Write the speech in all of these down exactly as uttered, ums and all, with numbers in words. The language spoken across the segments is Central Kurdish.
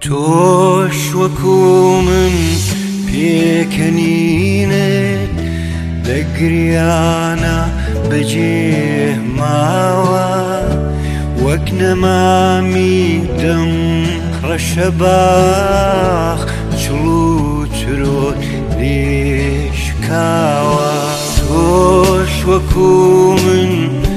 تۆش وەکو من پێکەنینت لە گریانە بەجێ ماوە وەک نەمامی دەم ڕەشە باخ چڵ و چرۆت لێشکاوە تۆش وەکو من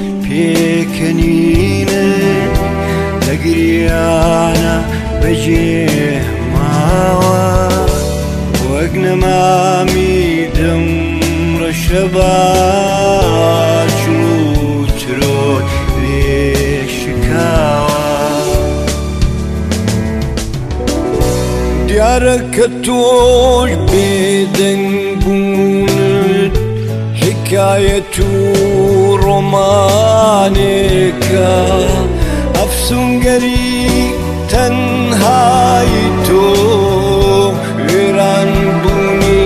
پێکەنینت لە گریانە بەجێ ماوە وەک نەمامی دەم ڕەشە باخ چڵ و چرۆت دیارە کە تۆش بێدەنگ بوونت حکایەت و ڕۆمانێکە ئەفسوونگەری تەنهایی تۆ وێران بوونی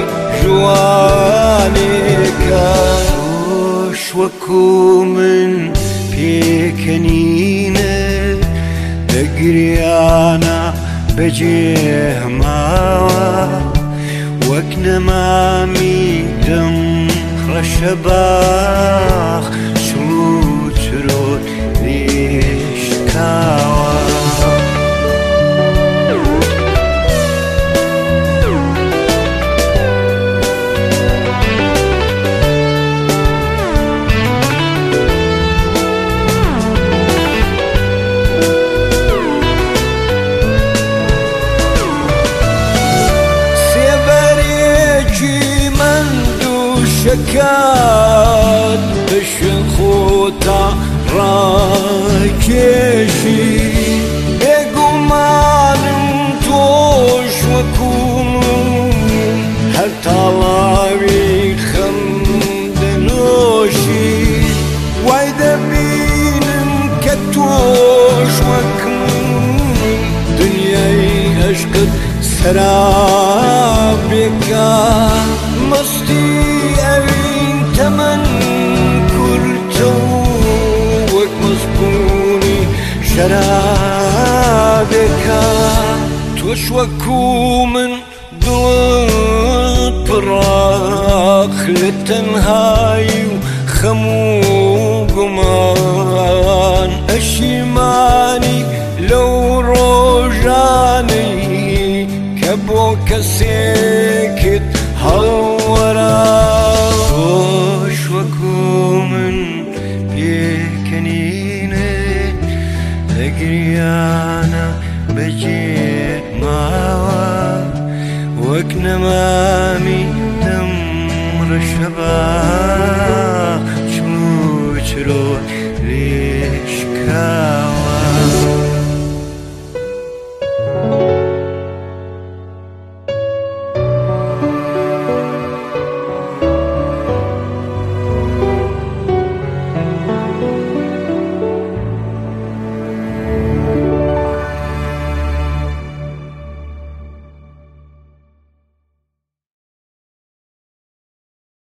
جوانێکە تۆش وەکو من پێکەنینت لە گریانە بەجێ ماوە وەک نەمامی دەم ڕەشە باخ چڵ و چرۆت لێشکاوە شکات بشن خۆتا ڕاکێشی بێگومانم تۆش وەکو من هەر تاڵاوی خەم دەنۆشی وای دەبینم کە تۆش وەک من دنیای عەشقت سەرابێکە مەستی ئەوین تەمەن کورتە و وەک مەزبوونی شەرابێکە تۆش وەکو من دڵت پڕاق لە تەنهایی و خەم و گومان ئەشیمانی لەو ڕۆژانەی کە بۆ کەسێ